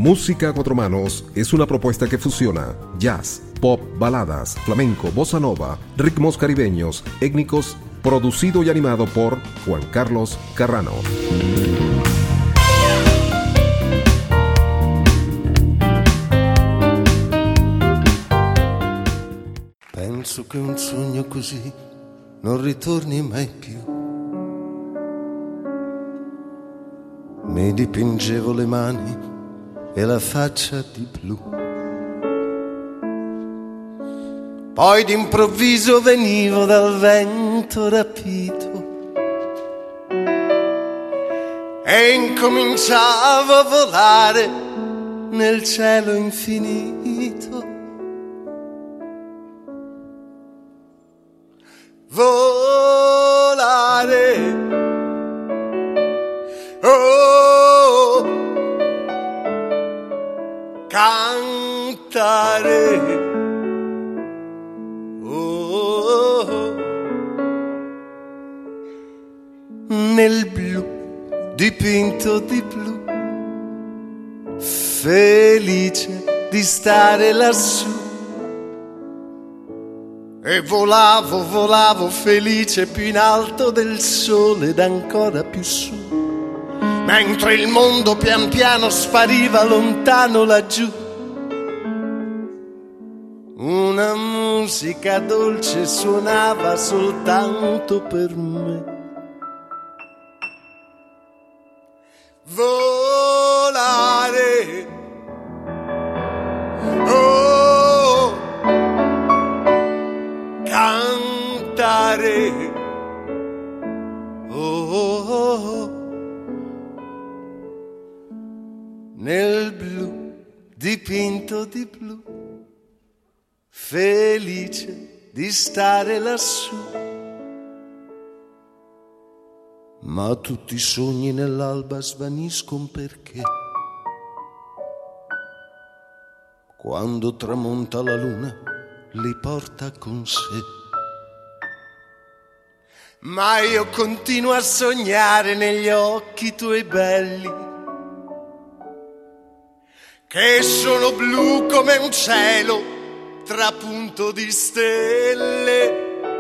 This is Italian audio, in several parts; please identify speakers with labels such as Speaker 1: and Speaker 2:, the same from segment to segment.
Speaker 1: Música a cuatro manos es una propuesta que fusiona jazz, pop, baladas, flamenco, bossa nova, ritmos caribeños, étnicos, producido y animado por Juan Carlos Carrano.
Speaker 2: Penso che un sogno così non ritorni mai più. Mi dipingevo le mani e la faccia di blu. Poi d'improvviso venivo dal vento rapito e incominciavo a volare nel cielo infinito. Volare, oh, cantare, oh, nel blu, dipinto di blu, felice di stare lassù. E volavo, volavo felice più in alto del sole ed ancora più su, mentre il mondo pian piano spariva lontano laggiù. Una musica dolce suonava soltanto per me. Volare, oh, cantare, oh, nel blu, dipinto di blu, felice di stare lassù. Ma tutti i sogni nell'alba svaniscono perché quando tramonta la luna li porta con sé. Ma io continuo a sognare negli occhi tuoi belli, che sono blu come un cielo trapunto di stelle.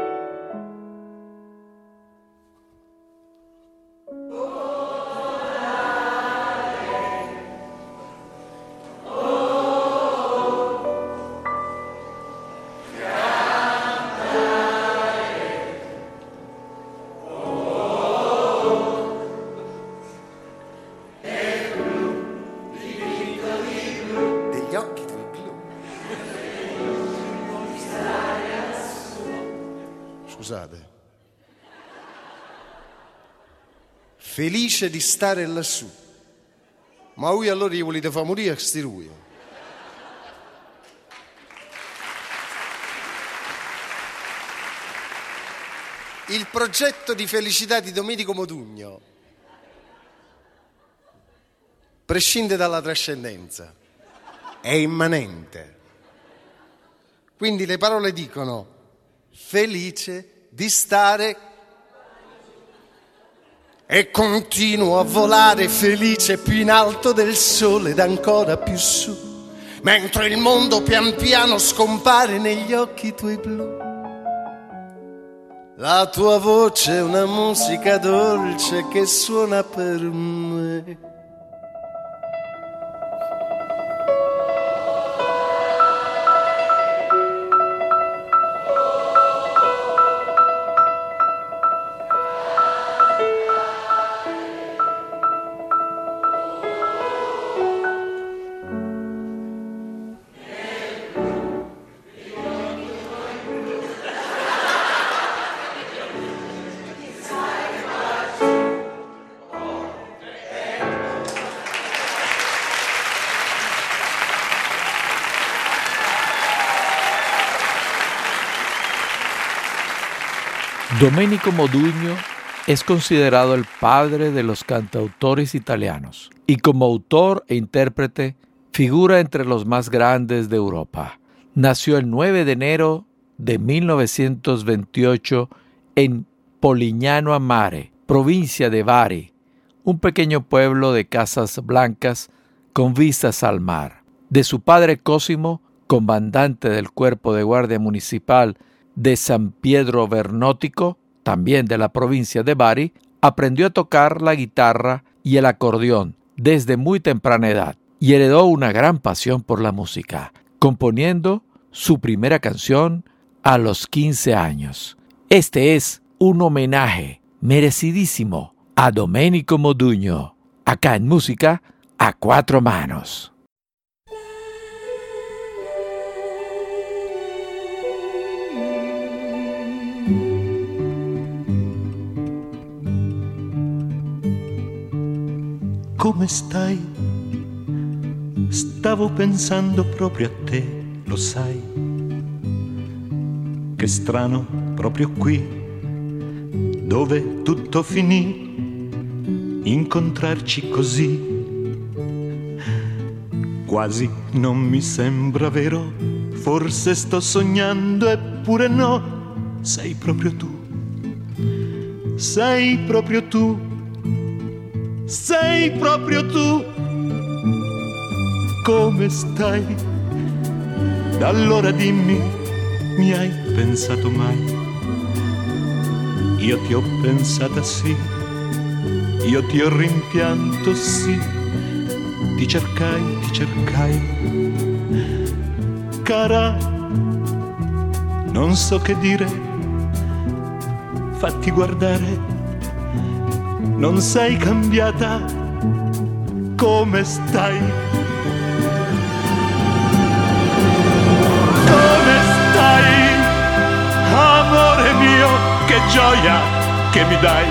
Speaker 2: Scusate. Felice di stare lassù. Ma voi allora gli volete far morire a sti lui? Il progetto di felicità di Domenico Modugno prescinde dalla trascendenza, è immanente. Quindi le parole dicono felice di stare e continuo a volare felice più in alto del sole ed ancora più su, mentre il mondo pian piano scompare negli occhi tuoi blu. La tua voce è una musica dolce che suona per me.
Speaker 3: Domenico Modugno es considerado el padre de los cantautores italianos y como autor e intérprete figura entre los más grandes de Europa. Nació el 9 de enero de 1928 en Polignano a Mare, provincia de Bari, un pequeño pueblo de casas blancas con vistas al mar. De su padre Cosimo, comandante del Cuerpo de Guardia Municipal de San Pietro Vernótico, también de la provincia de Bari, aprendió a tocar la guitarra y el acordeón desde muy temprana edad y heredó una gran pasión por la música, componiendo su primera canción a los 15 años. Este es un homenaje merecidísimo a Domenico Modugno, acá en Música a Cuatro Manos.
Speaker 4: Come stai? Stavo pensando proprio a te, lo sai. Che strano, proprio qui, dove tutto finì, incontrarci così. Quasi non mi sembra vero, forse sto sognando, eppure no, sei proprio tu. Sei proprio tu. Sei proprio tu. Come stai? Da allora dimmi, mi hai pensato mai? Io ti ho pensata sì, io ti ho rimpianto sì, ti cercai, cara, non so che dire, fatti guardare. Non sei cambiata, come stai? Come stai, amore mio, che gioia che mi dai.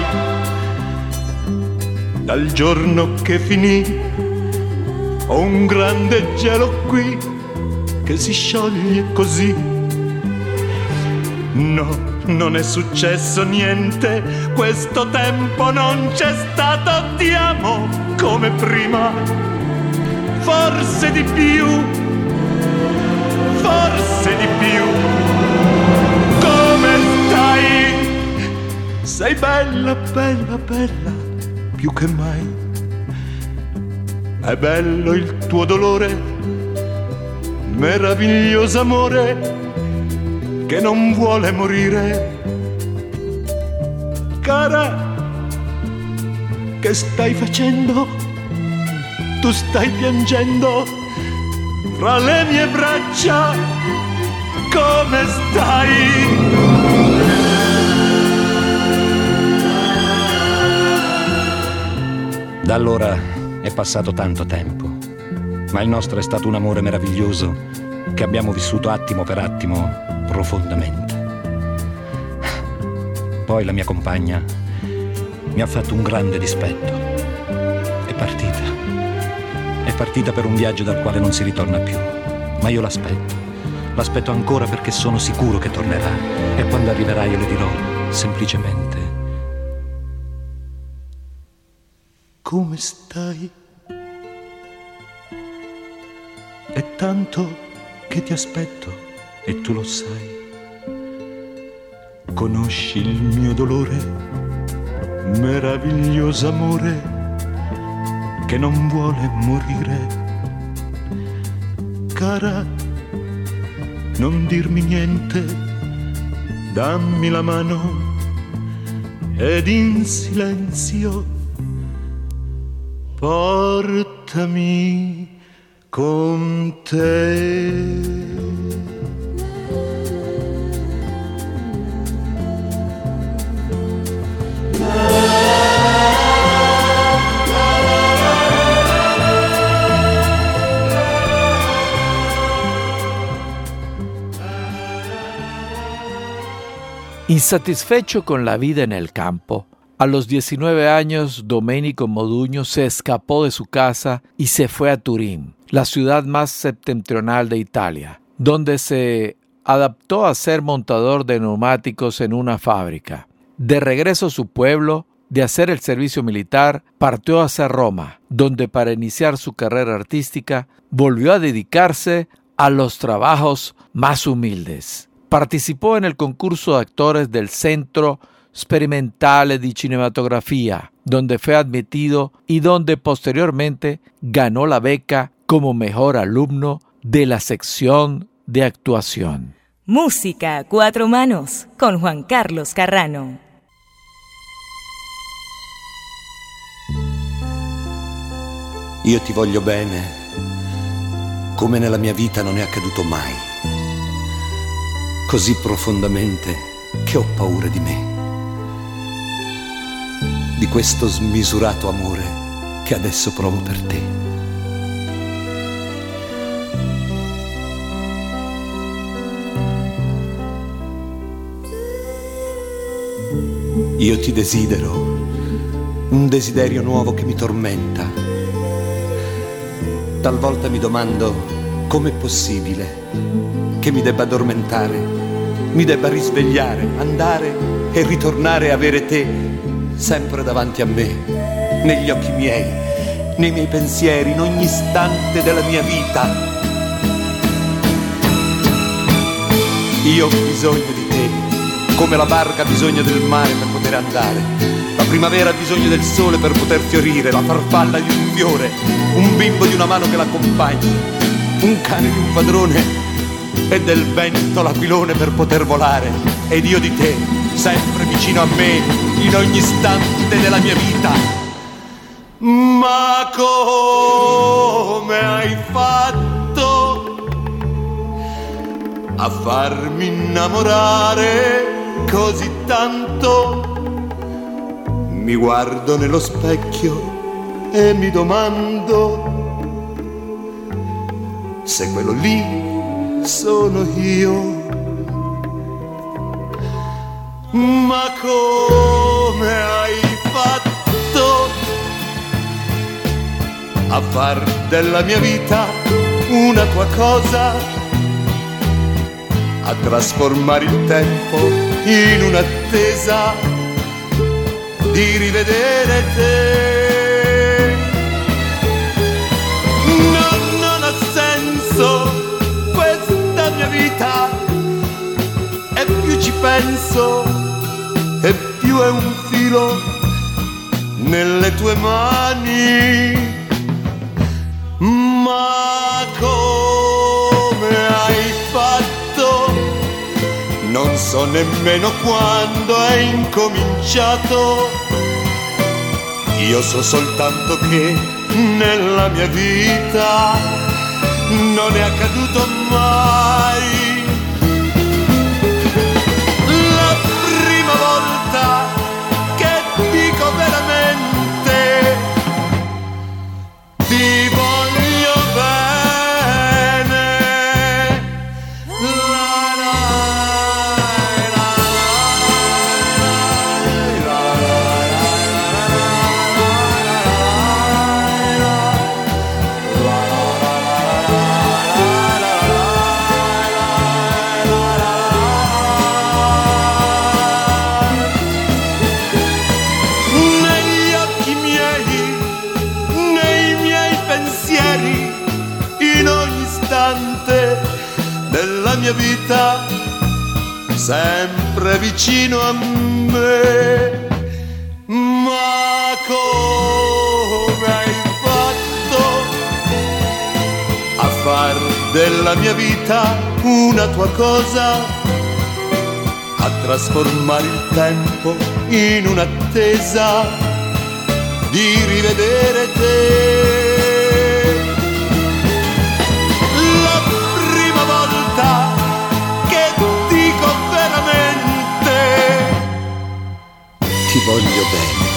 Speaker 4: Dal giorno che finì, ho un grande gelo qui, che si scioglie così. No, non è successo niente, questo tempo non c'è stato, ti amo come prima, forse di più, forse di più. Come stai? Sei bella, bella, bella, più che mai. È bello il tuo dolore, meraviglioso amore, che non vuole morire. Cara, che stai facendo? Tu stai piangendo fra le mie braccia. Come stai?
Speaker 5: Da allora è passato tanto tempo, ma il nostro è stato un amore meraviglioso che abbiamo vissuto attimo per attimo profondamente. Poi la mia compagna mi ha fatto un grande dispetto. È partita per un viaggio dal quale non si ritorna più. Ma io l'aspetto ancora perché sono sicuro che tornerà. E quando arriverà io le dirò semplicemente:
Speaker 4: come stai? È tanto che ti aspetto e tu lo sai. Conosci il mio dolore, meraviglioso amore, che non vuole morire. Cara, non dirmi niente, dammi la mano ed in silenzio portami con te.
Speaker 3: Insatisfecho con la vida en el campo, a los 19 años Domenico Modugno se escapó de su casa y se fue a Turín, la ciudad más septentrional de Italia, donde se adaptó a ser montador de neumáticos en una fábrica. De regreso a su pueblo, de hacer el servicio militar, partió hacia Roma, donde para iniciar su carrera artística volvió a dedicarse a los trabajos más humildes. Participó en el concurso de actores del Centro Sperimentale di Cinematografía, donde fue admitido y donde posteriormente ganó la beca como mejor alumno de la sección de actuación.
Speaker 6: Música a cuatro manos con Juan Carlos Carrano.
Speaker 7: Io ti voglio bene, come nella mia vita non è accaduto mai, così profondamente che ho paura di me, di questo smisurato amore che adesso provo per te. Io ti desidero, un desiderio nuovo che mi tormenta. Talvolta mi domando com'è possibile che mi debba addormentare, mi debba risvegliare, andare e ritornare e avere te sempre davanti a me, negli occhi miei, nei miei pensieri, in ogni istante della mia vita. Io ho bisogno di te, come la barca ha bisogno del mare per poter andare. La primavera ha bisogno del sole per poter fiorire, la farfalla di un fiore, un bimbo di una mano che l'accompagni, un cane di un padrone e del vento l'aquilone per poter volare. Ed io di te, sempre vicino a me, in ogni istante della mia vita. Ma come hai fatto a farmi innamorare così tanto? Mi guardo nello specchio e mi domando se quello lì sono io. Ma come hai fatto a far della mia vita una tua cosa, a trasformare il tempo in un'attesa di rivedere te? No, non ha senso questa mia vita, e più ci penso e più è un filo nelle tue mani. Ma come hai fatto? Non so nemmeno quando è incominciato. Io so soltanto che nella mia vita non è accaduto mai. La prima volta che dico veramente ti voglio bene. Della mia vita, sempre vicino a me. Ma come hai fatto a far della mia vita una tua cosa, a trasformare il tempo in un'attesa di rivedere te? Che dico veramente ti voglio bene.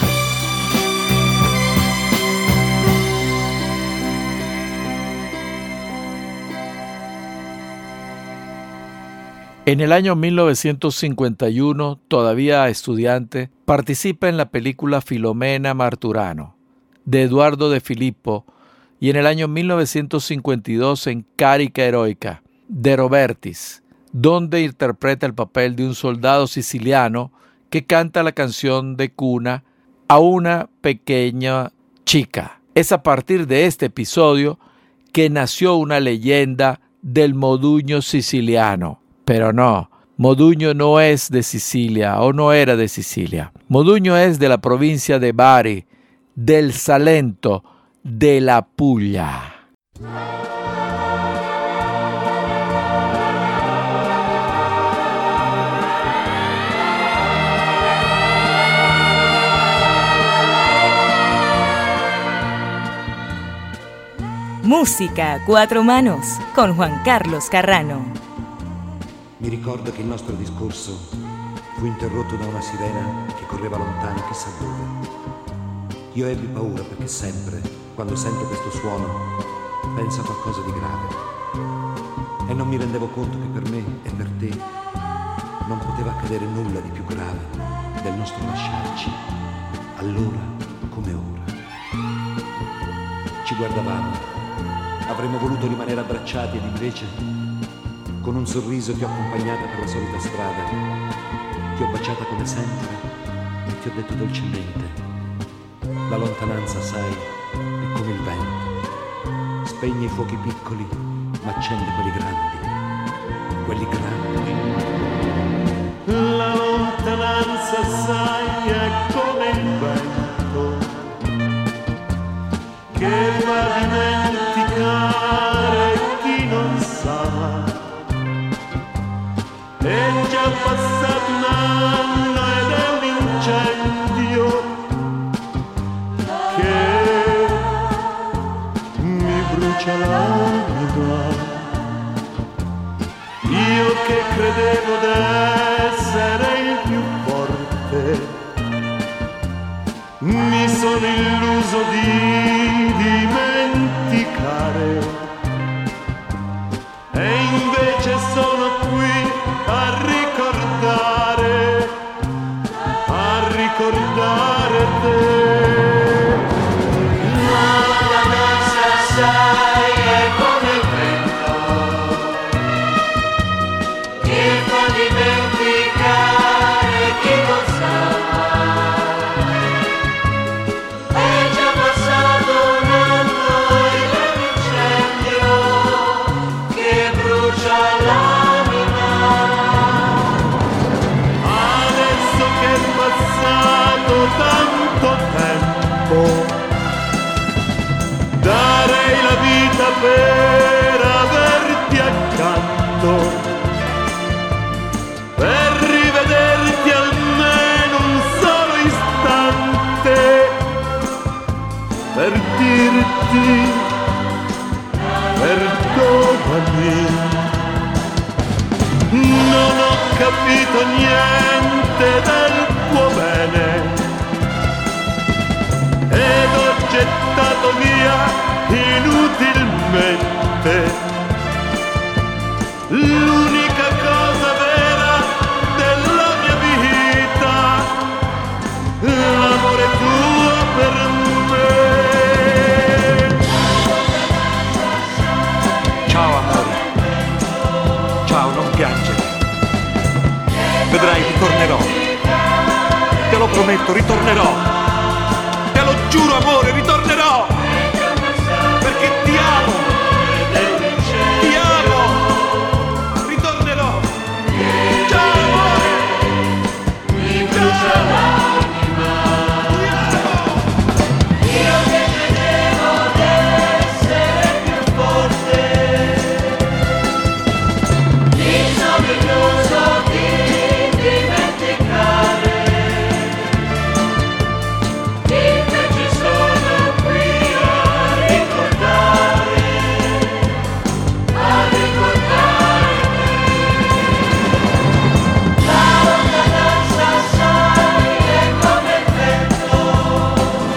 Speaker 3: En el año 1951, todavía estudiante, participa en la película Filomena Marturano, de Eduardo de Filippo, y en el año 1952 en Carica Heroica, de Robertis, donde interpreta el papel de un soldado siciliano que canta la canción de cuna a una pequeña chica. Es a partir de este episodio que nació una leyenda del moduño siciliano. Pero no Modugno no es de Sicilia o no era de Sicilia. Modugno es de la provincia de Bari, del Salento, de la Puglia.
Speaker 6: Música a cuatro manos con Juan Carlos Carrano.
Speaker 5: Mi ricordo che il nostro discorso fu interrotto da una sirena che correva lontano chissà dove. Io ebbi paura perché sempre, quando sento questo suono, penso a qualcosa di grave. E non mi rendevo conto che per me e per te non poteva accadere nulla di più grave del nostro lasciarci, allora come ora. Ci guardavamo. Avremmo voluto rimanere abbracciati ed invece, con un sorriso ti ho accompagnata per la solita strada, ti ho baciata come sempre e ti ho detto dolcemente: la lontananza, sai, è come il vento, spegne i fuochi piccoli ma accende quelli grandi, quelli grandi.
Speaker 4: La lontananza, sai, è come il vento che va a dimenticare chi non sa. È già passato un anno ed è un incendio che mi brucia l'anima. Io che credevo d'essere il più forte, mi sono illuso di dimenticare, e invece sono qui a ricordare te. La lontananza, sai, è come il vento che fa dimenticare chi non sa. È già passato un anno ed è un incendio che brucia l'anima. Adesso che è passato tanto tempo, darei la vita per averti accanto, per rivederti almeno un solo istante, per dirti perdonami. Non ho capito niente del tuo bene ed ho gettato via inutilmente l'unica cosa vera della mia vita, l'amore tuo per me.
Speaker 5: Ciao amore, ciao, non piangere. Vedrai, ritornerò. Te lo prometto, ritornerò. Te lo giuro, amore, ritornerò. Perché ti amo. Ti amo. Ritornerò. Ciao amore. Mi brucia l'anima. Io che credevo d'essere più forte, mi sono illuso di dimenticare, invece sono qui a ricordare la lontananza, sai, è come il vento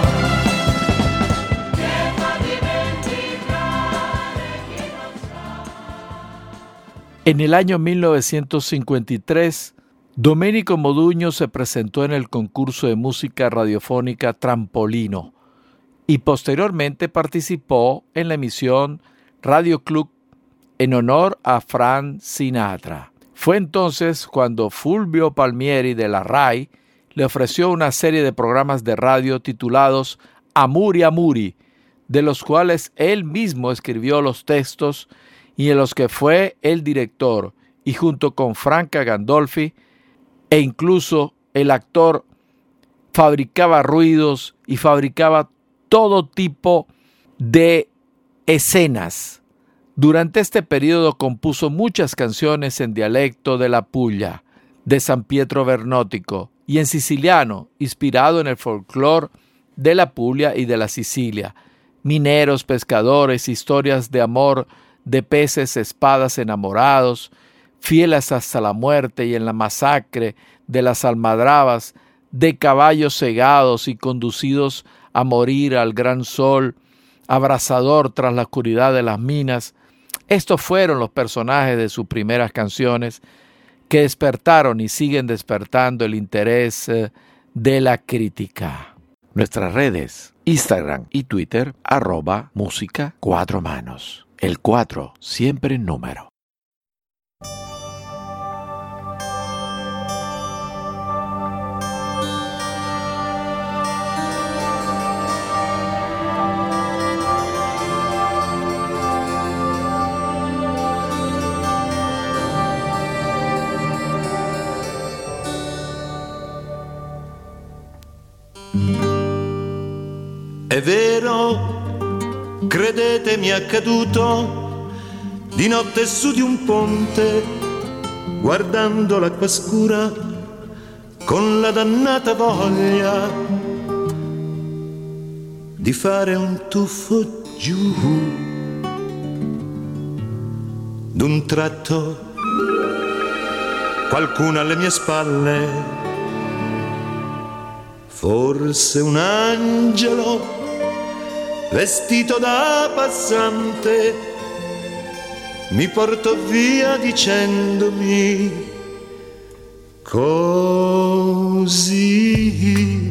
Speaker 5: che fa dimenticare chi non sa.
Speaker 3: En el año 1953, Domenico Modugno se presentó en el concurso de música radiofónica Trampolino y posteriormente participó en la emisión Radio Club en honor a Frank Sinatra. Fue entonces cuando Fulvio Palmieri de la RAI le ofreció una serie de programas de radio titulados Amuri Amuri, de los cuales él mismo escribió los textos y en los que fue el director y junto con Franca Gandolfi e incluso el actor fabricaba ruidos y fabricaba todo tipo de escenas. Durante este periodo compuso muchas canciones en dialecto de la Puglia, de San Pietro Vernótico y en siciliano, inspirado en el folclore de la Puglia y de la Sicilia. Mineros, pescadores, historias de amor, de peces, espadas, enamorados, fieles hasta la muerte y en la masacre de las almadrabas, de caballos cegados y conducidos a morir al gran sol, abrasador tras la oscuridad de las minas. Estos fueron los personajes de sus primeras canciones que despertaron y siguen despertando el interés de la crítica. Nuestras redes, Instagram y Twitter, @música 4 manos. El 4 siempre en número.
Speaker 4: È vero, credetemi, è accaduto di notte su di un ponte, guardando l'acqua scura con la dannata voglia di fare un tuffo giù. D'un tratto qualcuno alle mie spalle, forse un angelo vestito da passante, mi portò via dicendomi così.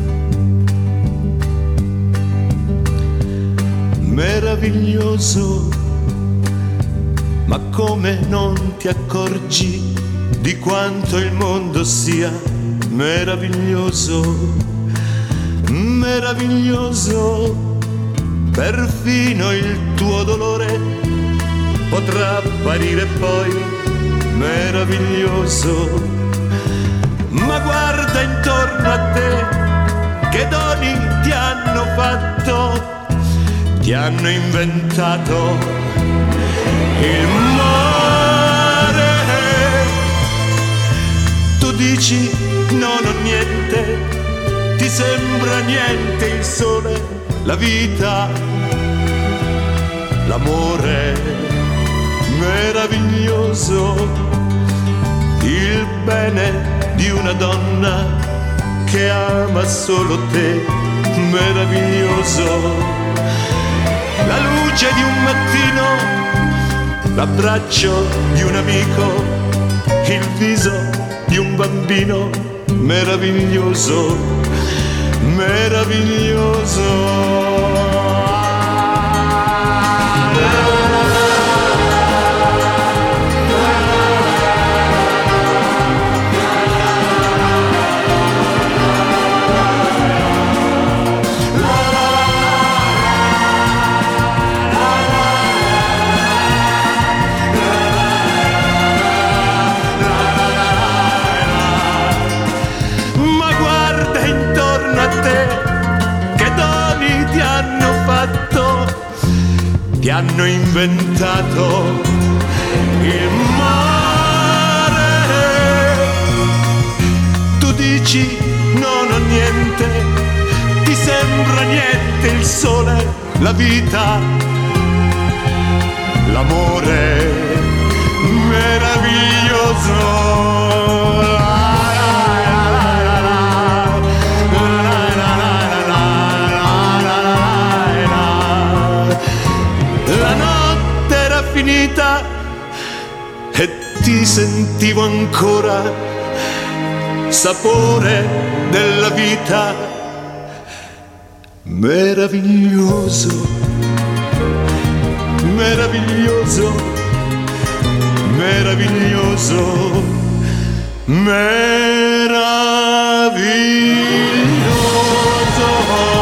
Speaker 4: Meraviglioso, ma come non ti accorgi di quanto il mondo sia meraviglioso, meraviglioso. Perfino il tuo dolore potrà apparire poi meraviglioso. Ma guarda intorno a te, che doni ti hanno fatto, ti hanno inventato il mare. Tu dici no, non niente, ti sembra niente il sole, la vita, l'amore meraviglioso, il bene di una donna che ama solo te, meraviglioso, la luce di un mattino, l'abbraccio di un amico, il viso di un bambino, meraviglioso, meraviglioso. Ti hanno inventato il mare. Tu dici no, non niente, ti sembra niente il sole, la vita, l'amore meraviglioso. Finita e ti sentivo ancora sapore della vita, meraviglioso, meraviglioso, meraviglioso, meraviglioso.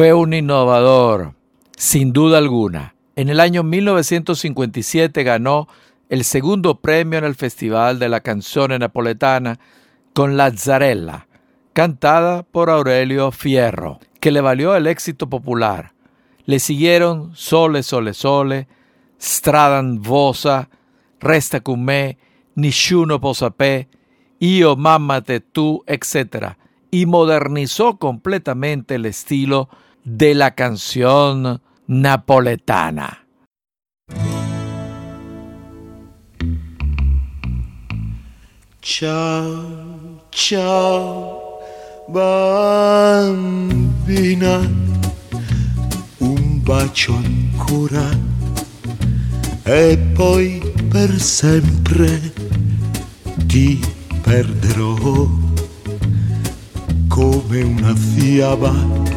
Speaker 3: Fue un innovador, sin duda alguna. En el año 1957 ganó el segundo premio en el Festival de la Canzone Napoletana con Lazzarella, cantada por Aurelio Fierro, que le valió el éxito popular. Le siguieron Sole, Sole, Sole, Stradan Vosa, Resta con me, Nisciuno può sapere, Io, mamma te tu, etc. Y modernizó completamente el estilo de la canción napoletana.
Speaker 2: Ciao, ciao, bambina, un bacio ancora e poi per sempre ti perderò come una fiaba.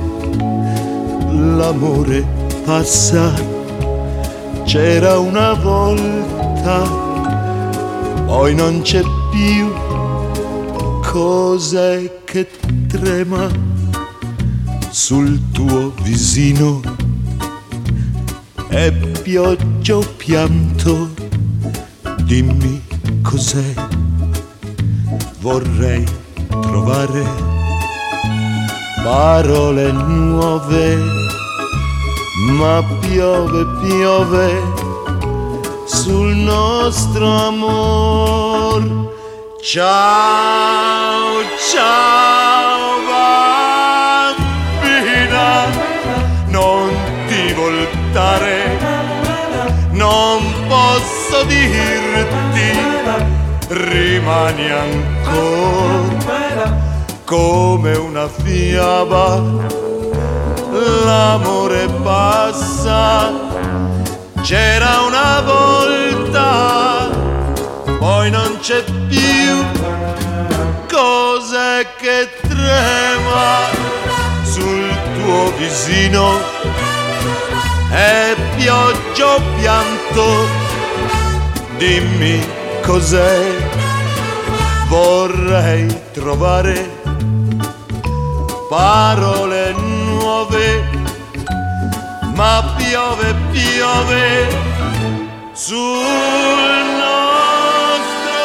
Speaker 2: L'amore passa, c'era una volta, poi non c'è più. Cos'è che trema sul tuo visino? È pioggia o pianto? Dimmi cos'è. Vorrei trovare parole nuove, ma piove, piove sul nostro amor. Ciao, ciao bambina, non ti voltare, non posso dirti, rimani ancora come una fiaba. L'amore passa, c'era una volta, poi non c'è più. Cos'è che trema sul tuo visino? È pioggia o pianto? Dimmi cos'è. Vorrei trovare parole nuove, ma piove, piove sul nostro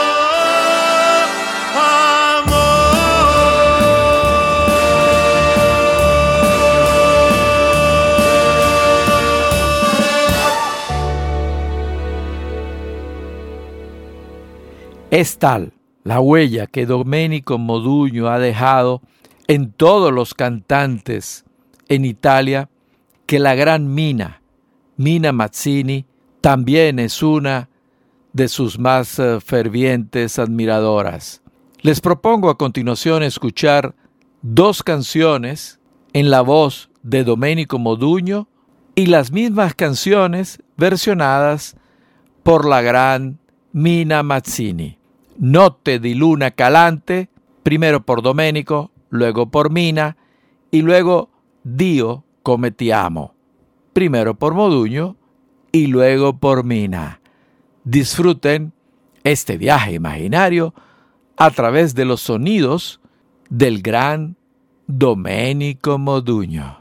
Speaker 3: Es tal la huella que Domenico Modugno ha dejado en todos los cantantes en Italia, que la gran Mina Mazzini, también es una de sus más fervientes admiradoras. Les propongo a continuación escuchar dos canciones en la voz de Domenico Modugno y las mismas canciones versionadas por la gran Mina Mazzini. Notte di luna calante, primero por Domenico, luego por Mina, y luego Dio come ti amo, primero por Modugno y luego por Mina. Disfruten este viaje imaginario a través de los sonidos del gran Domenico Modugno.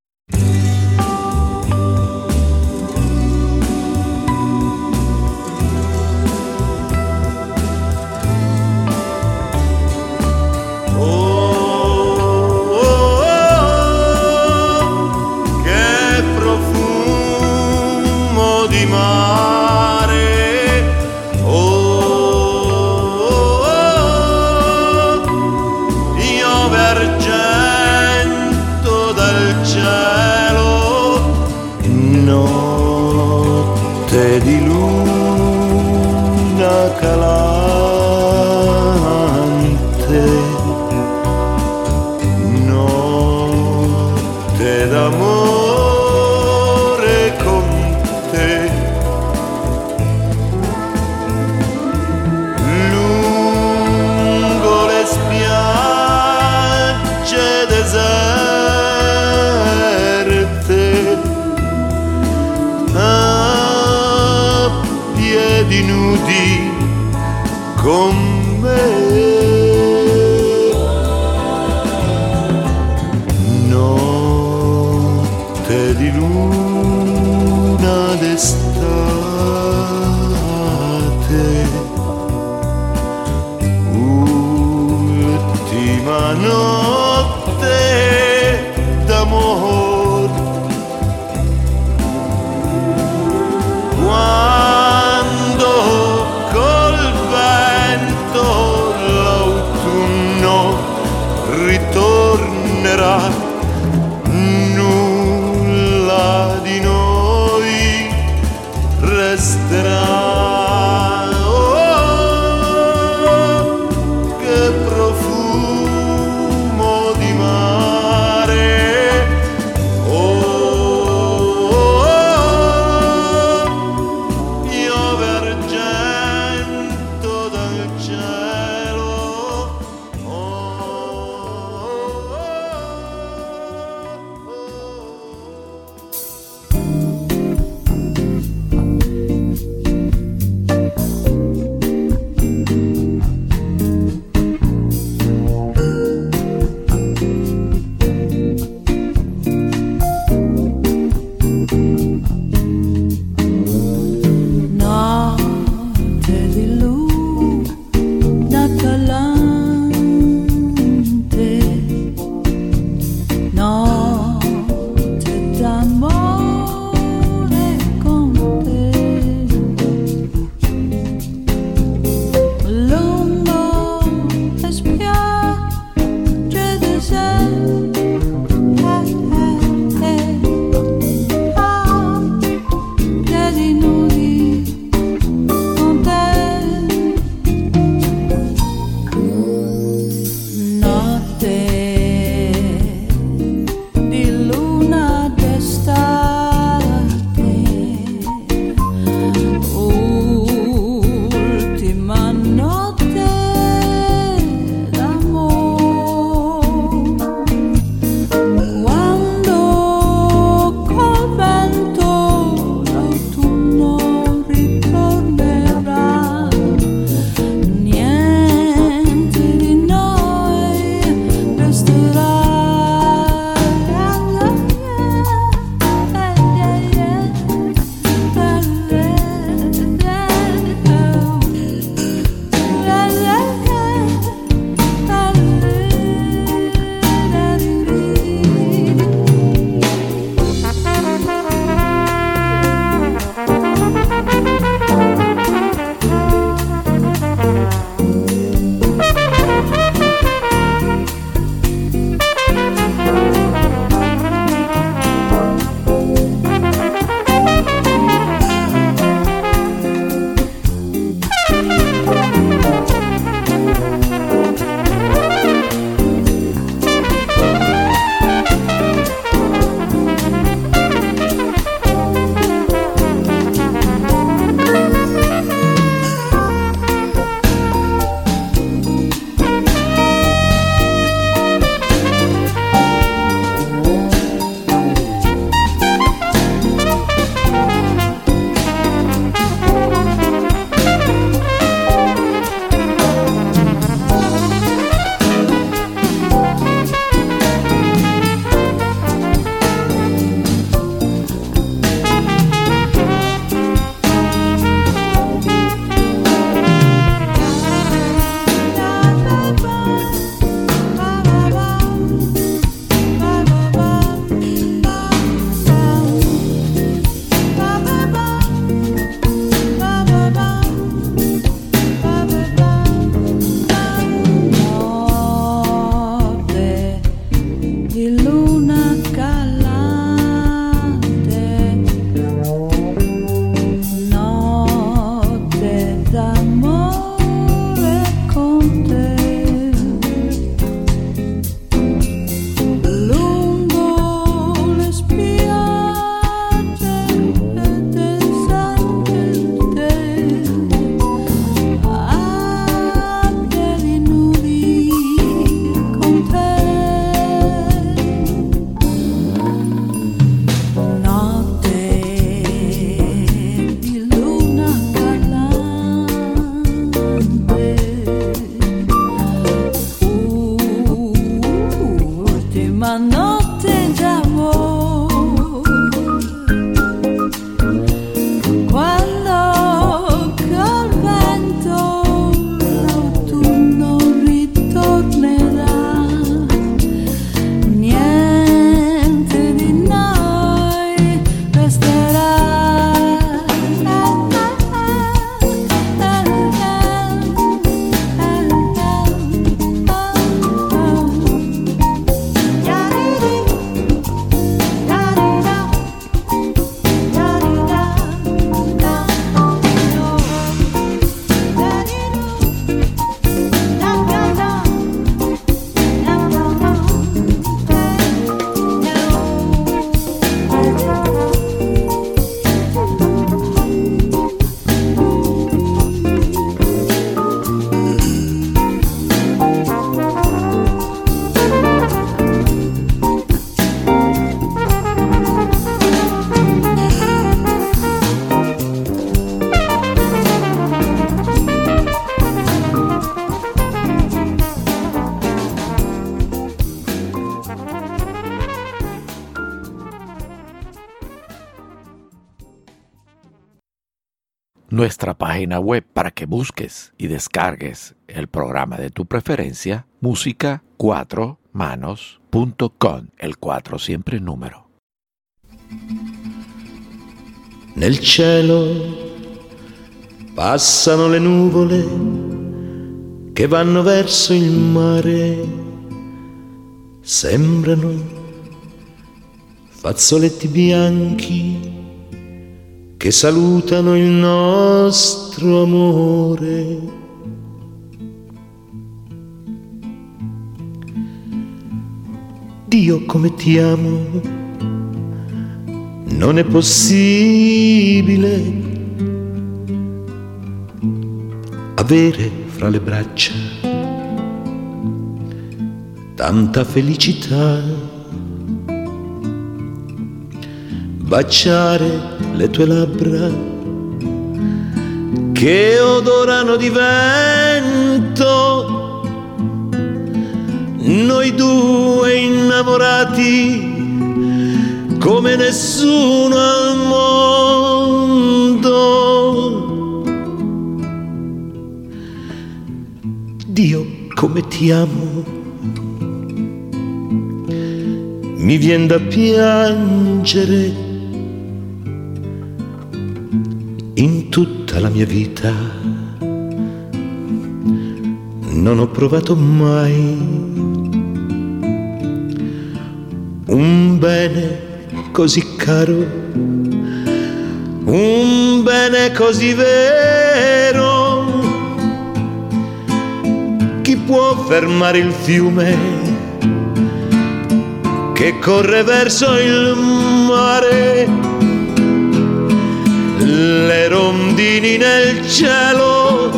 Speaker 2: Di luna calante, notte d'amore con te, lungo le spiagge deserte, piedi nudi con me, resterà. Che profumo di mare, piove argento dal cielo.
Speaker 3: nuestra página web para que busques y descargues el programa de tu preferencia, musica4manos.com, el 4 siempre en número.
Speaker 2: Nel cielo passano le nuvole che vanno verso il mare, sembrano fazzoletti bianchi che salutano il nostro amore. Dio come ti amo, non è possibile avere fra le braccia tanta felicità, baciare le tue labbra che odorano di vento, noi due innamorati come nessuno al mondo. Dio come ti amo, mi vien da piangere. In tutta la mia vita non ho provato mai un bene così caro, un bene così vero. Chi può fermare il fiume che corre verso il mare? Le rondini nel cielo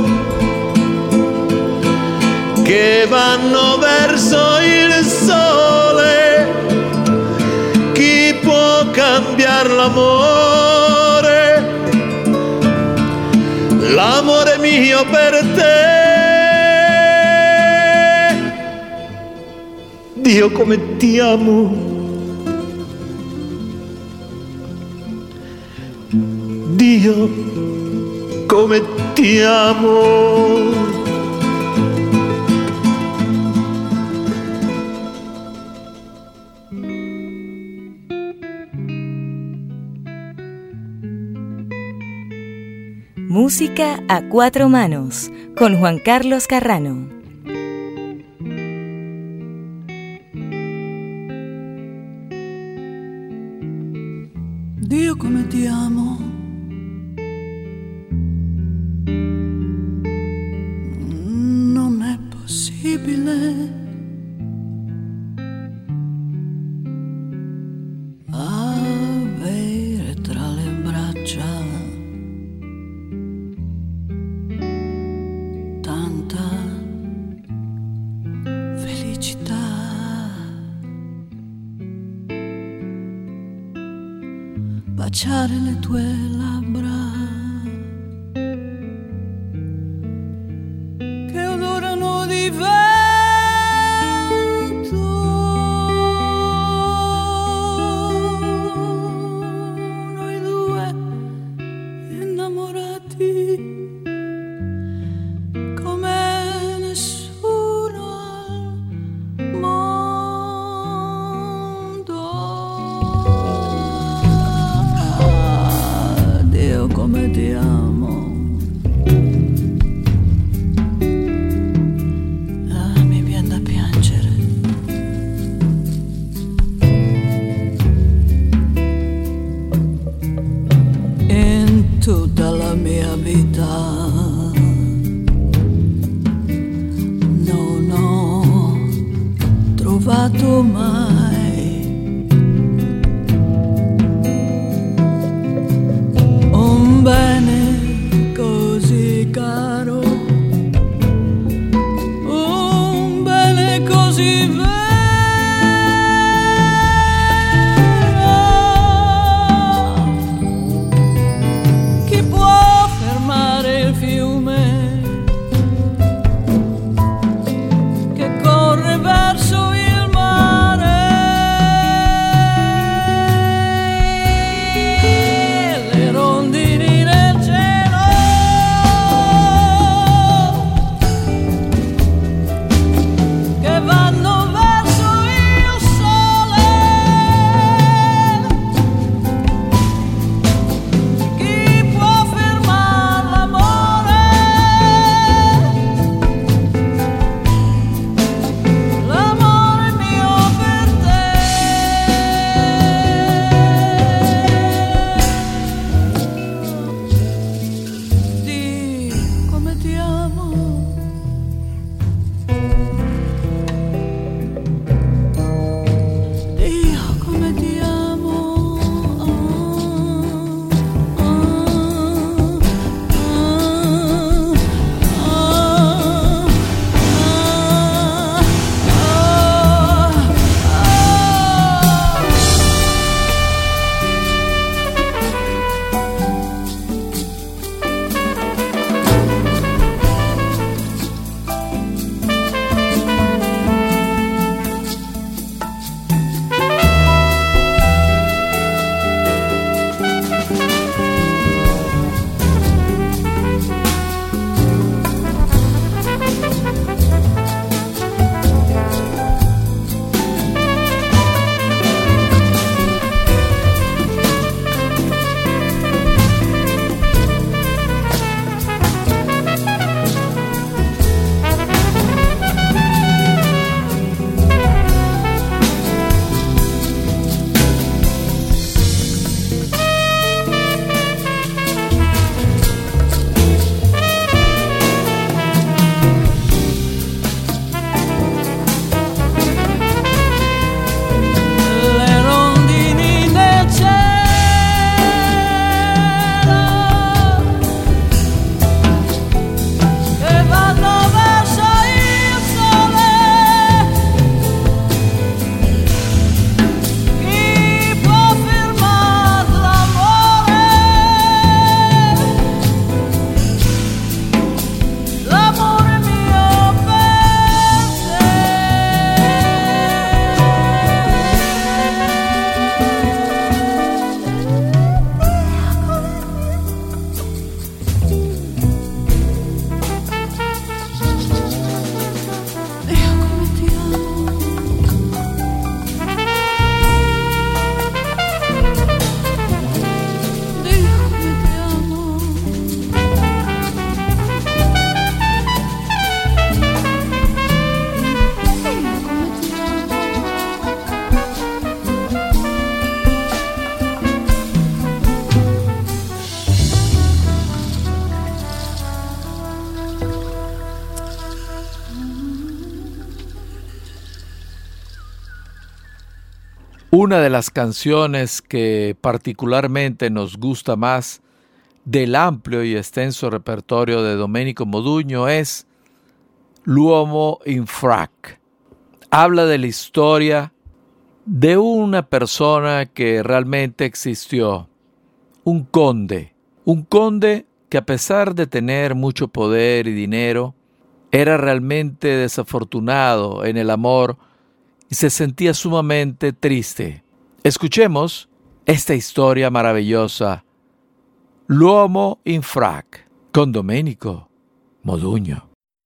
Speaker 2: che vanno verso il sole. Chi può cambiare l'amore? L'amore mio per te. Dio come ti amo, Dio come ti amo.
Speaker 6: Música a cuatro manos con Juan Carlos Carrano.
Speaker 8: Dio come ti amo, non è possibile avere tra le braccia tanta felicità, baciare le tue labbra che odorano di vento, noi due innamorati come nessuno al mondo. Dio come ti amo, mi viene da piangere. In tutta la mia vita non ho trovato mai un bene così caro, un bene così vero. Chi può fermare il fiume che corre verso il mare?
Speaker 3: Una de las canciones que particularmente nos gusta más del amplio y extenso repertorio de Domenico Modugno es L'uomo in frac. Habla de la historia de una persona que realmente existió, un conde que a pesar de tener mucho poder y dinero, era realmente desafortunado en el amor y se sentía sumamente triste. Escuchemos esta historia maravillosa, L'uomo in frac, con Domenico Modugno.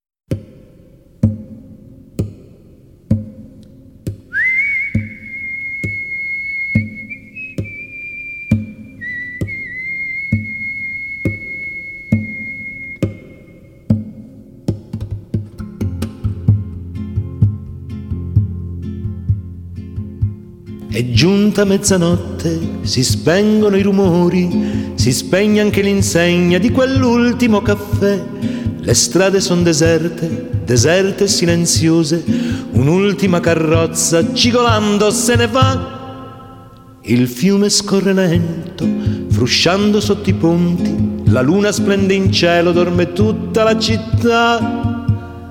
Speaker 2: È giunta mezzanotte, si spengono i rumori, si spegne anche l'insegna di quell'ultimo caffè. Le strade son deserte, deserte e silenziose, un'ultima carrozza cigolando se ne va. Il fiume scorre lento, frusciando sotto i ponti, la luna splende in cielo, dorme tutta la città.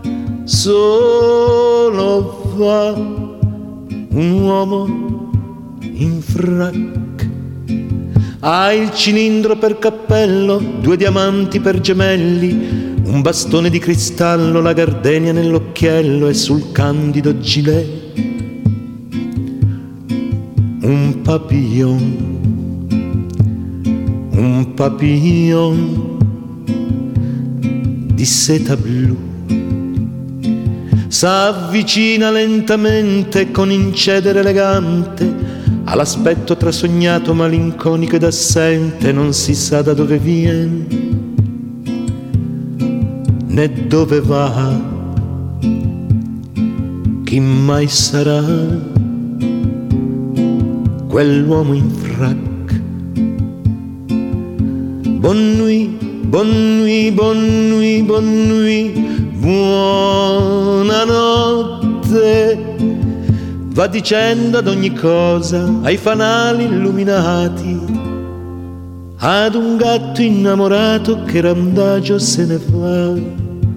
Speaker 2: Solo va un uomo in frac, ha il cilindro per cappello, 2 diamanti per gemelli, un bastone di cristallo, la gardenia nell'occhiello e sul candido gilet un papillon di seta blu. S'avvicina lentamente con incedere elegante all'aspetto trasognato, malinconico ed assente, non si sa da dove viene né dove va, chi mai sarà quell'uomo in frac. Bonne nuit, bonne nuit, bonne nuit, bonne nuit, buonanotte. Va dicendo ad ogni cosa, ai fanali illuminati, ad un gatto innamorato che randagio se ne va.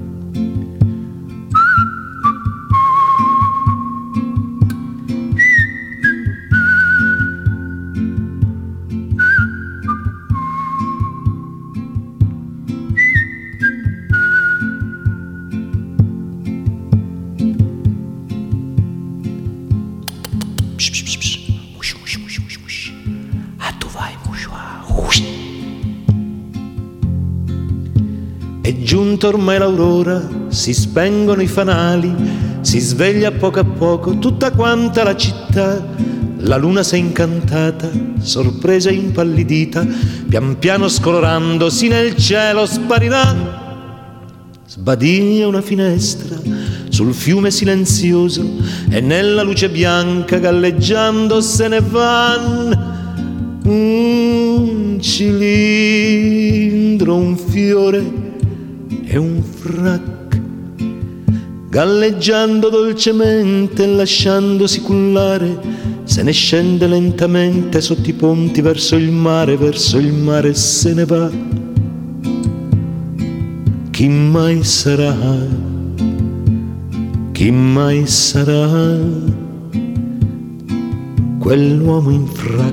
Speaker 2: È giunta ormai l'aurora, si spengono i fanali, si sveglia a poco tutta quanta la città. La luna s'è incantata, sorpresa e impallidita, pian piano scolorandosi nel cielo sparirà. Sbadiglia una finestra sul fiume silenzioso e nella luce bianca galleggiando se ne van. Un cilindro, un fiore e un frac, galleggiando dolcemente e lasciandosi cullare, se ne scende lentamente sotto i ponti verso il mare se ne va. Chi mai sarà quell'uomo in frac?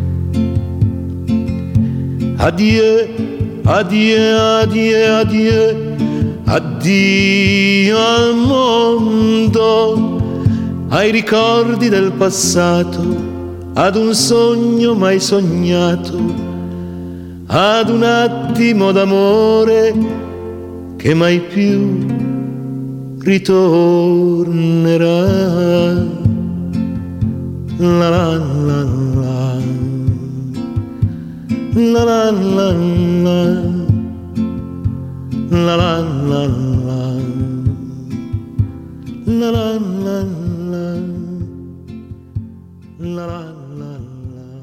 Speaker 2: Adieu, adieu, adieu, adieu, addio al mondo, ai ricordi del passato, ad un sogno mai sognato, ad un attimo d'amore che mai più ritornerà. La la la la, la la la la, la la la la, la la la la, la la la la.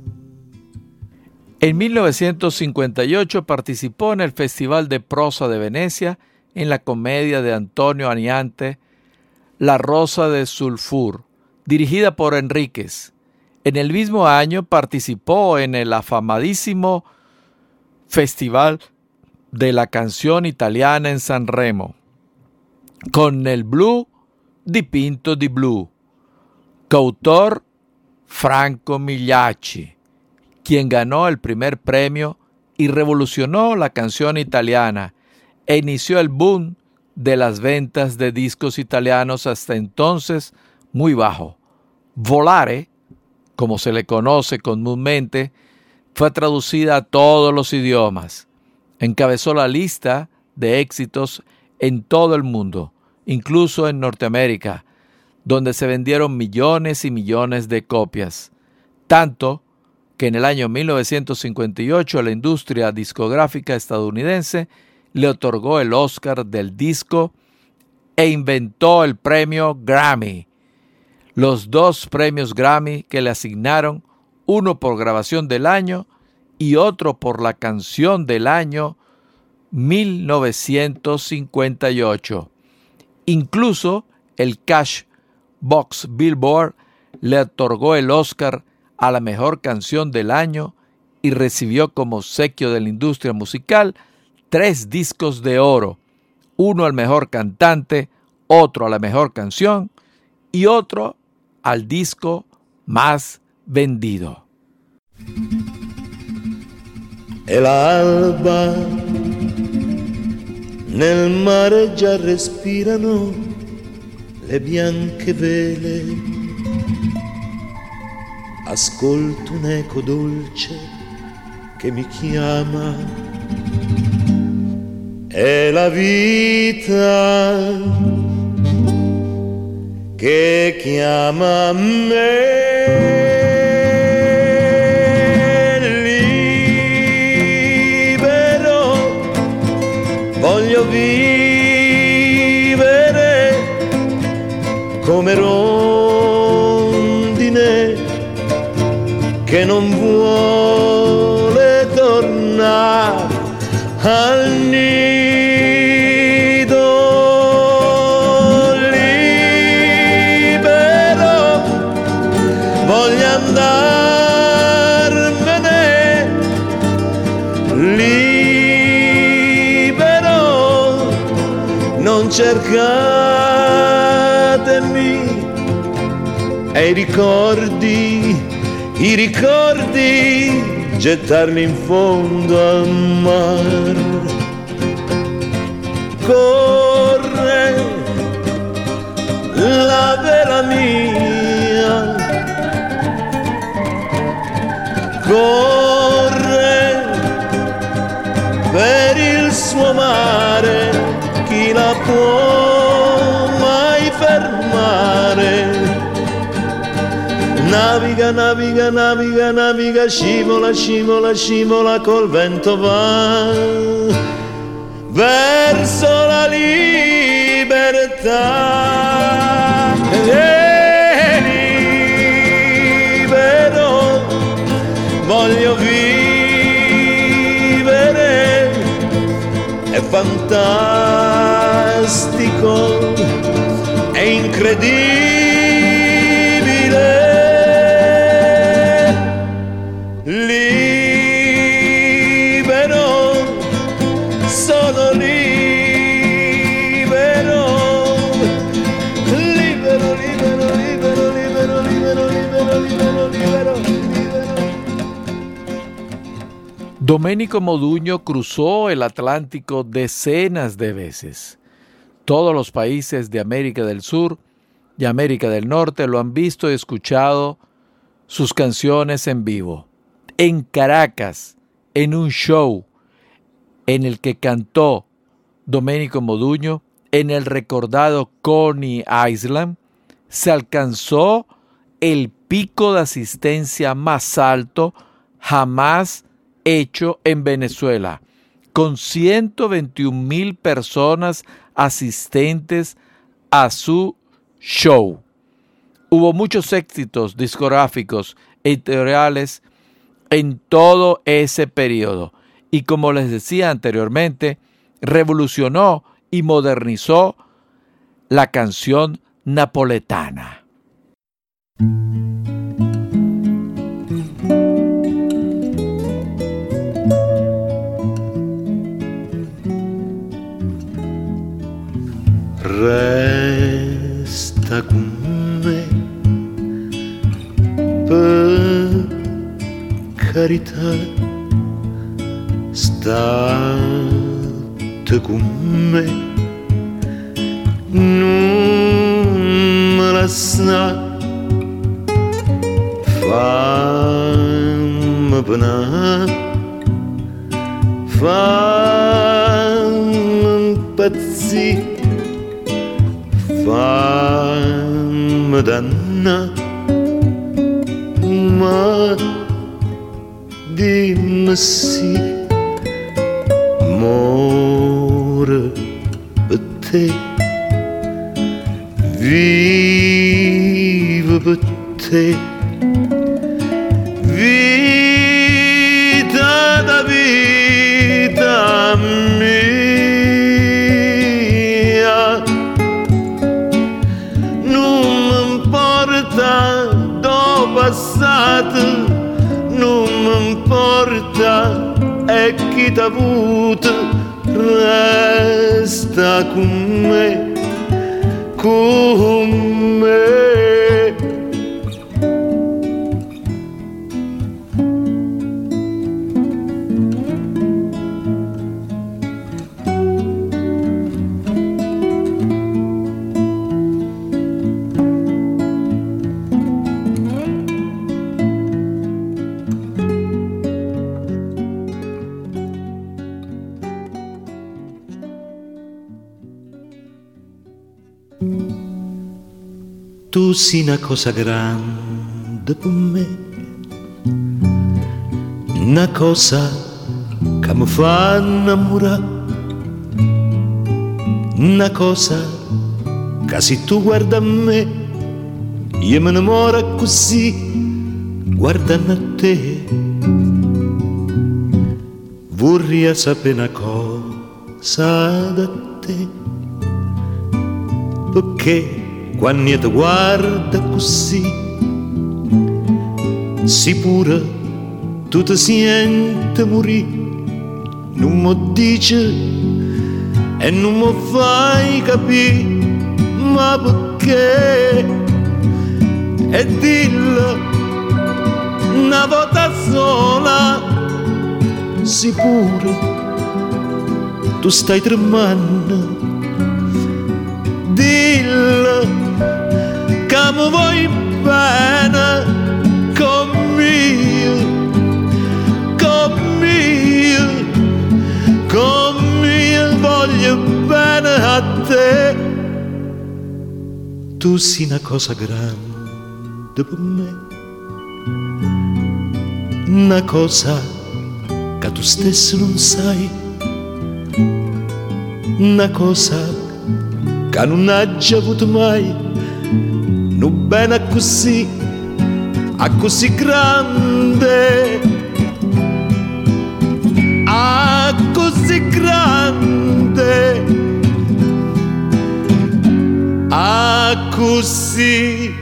Speaker 3: En 1958 participó en el Festival de Prosa de Venecia en la comedia de Antonio Aniante La Rosa de Sulfur, dirigida por Enríquez, En el mismo año participó en el afamadísimo Festival de la Canción Italiana en San Remo, con el Blu dipinto di blu, coautor Franco Migliacci, quien ganó el primer premio y revolucionó la canción italiana e inició el boom de las ventas de discos italianos hasta entonces muy bajo. Volare, como se le conoce comúnmente, fue traducida a todos los idiomas. Encabezó la lista de éxitos en todo el mundo, incluso en Norteamérica, donde se vendieron millones y millones de copias. Tanto que en el año 1958 la industria discográfica estadounidense le otorgó el Oscar del disco e inventó el premio Grammy. Los 2 premios Grammy que le asignaron, uno por grabación del año y otro por la canción del año 1958. Incluso el Cash Box Billboard le otorgó el Oscar a la mejor canción del año y recibió como obsequio de la industria musical 3 discos de oro, uno al mejor cantante, otro a la mejor canción y otro al disco más vendido.
Speaker 2: E l'alba nel mare già respirano le bianche vele. Ascolto un eco dolce che mi chiama. È la vita che chiama me. Voglio vivere come rondine che non vuole tornare al nido. Libero, voglio andarmene. Non cercatemi e i ricordi, gettarli in fondo al mare. Corre la vela mia, corre per il suo mare. Chi la può mai fermare? Naviga, naviga, naviga, naviga, scivola, scivola, scivola, col vento va verso la libertà. Libero, voglio vivere, è fantastico, è incredibile. Libero, sono libero. Libero, libero, libero, libero, libero, libero, libero, libero, libero.
Speaker 3: Domenico Modugno cruzó el Atlántico decenas de veces. Todos los países de América del Sur y América del Norte lo han visto y escuchado sus canciones en vivo. En Caracas, en un show en el que cantó Domenico Modugno, en el recordado Coney Island, se alcanzó el pico de asistencia más alto jamás hecho en Venezuela, con 121,000 personas asistentes a su show. Hubo muchos éxitos discográficos e editoriales en todo ese periodo y, como les decía anteriormente, revolucionó y modernizó la canción napoletana.
Speaker 2: resta con me, per carità, state con me, non me lasciate. Fammi penare, fammi impazzire, fammi dannare, ma dimmi sì, amore per te, vivo per te. Vita da vita mia, non mi importa do passato, non mi importa e chi t'ha avuto, resta con me, con me. Tu sei una cosa grande per me, una cosa che mi fa innamorare, una cosa che se tu guarda a me, io mi innamoro così, guardando a te. Vorrei sapere una cosa da te, perché quando io ti guardo così, sicuro tu ti senti morire, non mi dici e non mi fai capire, ma perché? E dillo una volta sola, sicuro tu stai tremando, dillo che mi vuoi bene, conmigo, voglio bene a te. Tu sei una cosa grande per me, una cosa che tu stesso non sai, una cosa che non hai già avuto mai. Non bene a così grande, a così grande, a così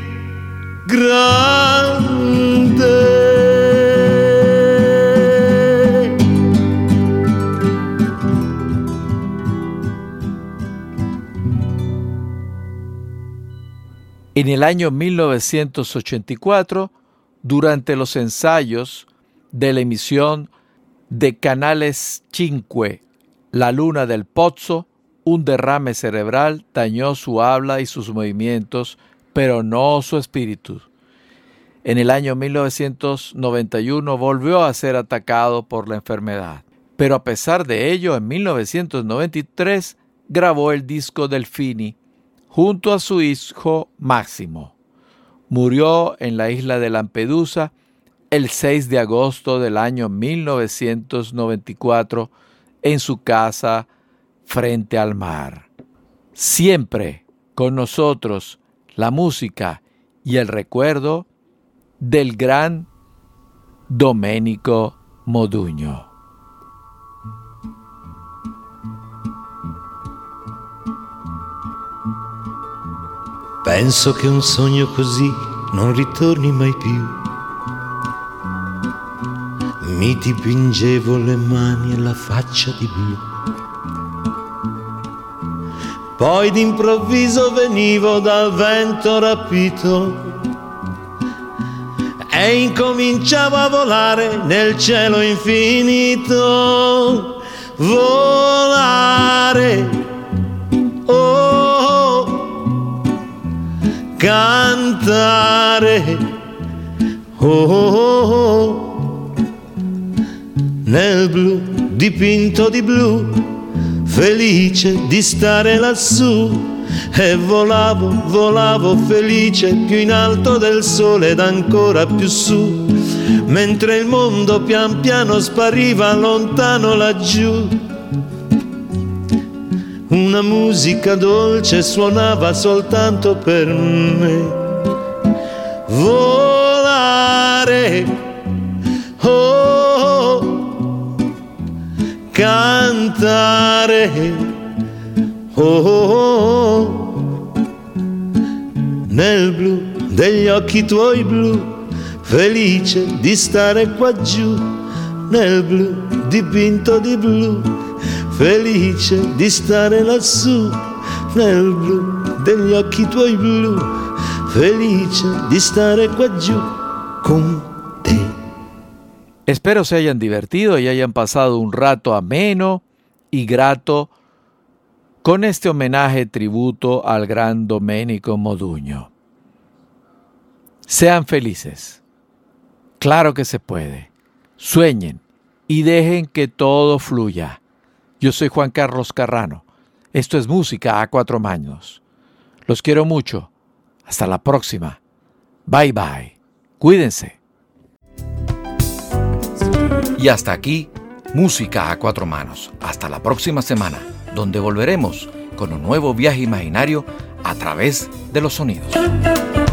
Speaker 2: grande.
Speaker 3: En el año 1984, durante los ensayos de la emisión de Canales 5, La Luna del Pozzo, un derrame cerebral dañó su habla y sus movimientos, pero no su espíritu. En el año 1991 volvió a ser atacado por la enfermedad, pero a pesar de ello, en 1993 grabó el disco Delfini, junto a su hijo Máximo. Murió en la isla de Lampedusa el 6 de agosto del año 1994 en su casa frente al mar. Siempre con nosotros la música y el recuerdo del gran Domenico Modugno.
Speaker 2: Penso che un sogno così non ritorni mai più. Mi dipingevo le mani e la faccia di blu. Poi d'improvviso venivo dal vento rapito e incominciavo a volare nel cielo infinito. Volare, oh, cantare, oh, nel blu dipinto di blu, felice di stare lassù. E volavo, volavo felice più in alto del sole ed ancora più su, mentre il mondo pian piano spariva lontano laggiù. Una musica dolce suonava soltanto per me. Volare, oh, cantare, oh, nel blu degli occhi tuoi blu, felice di stare qua giù, nel blu dipinto di blu, felice di stare lassù, nel blu degli occhi tuoi blu, felice di stare qua giù con te.
Speaker 3: Espero se hayan divertido y hayan pasado un rato ameno y grato con este homenaje tributo al gran Domenico Modugno. Sean felices. Claro que se puede. Sueñen y dejen que todo fluya. Yo soy Juan Carlos Carrano. Esto es Música a Cuatro Manos. Los quiero mucho. Hasta la próxima. Bye bye. Cuídense. Y hasta aquí, Música a Cuatro Manos. Hasta la próxima semana, donde volveremos con un nuevo viaje imaginario a través de los sonidos.